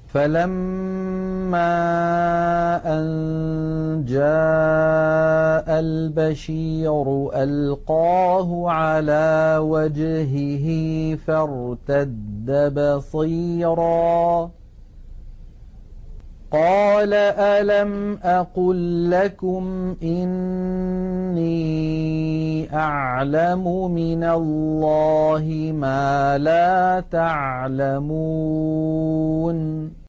فلما أن جاء البشير ألقاه على وجهه فارتد بصيرا قال ألم أقل لكم إني أعلم من الله ما لا تعلمون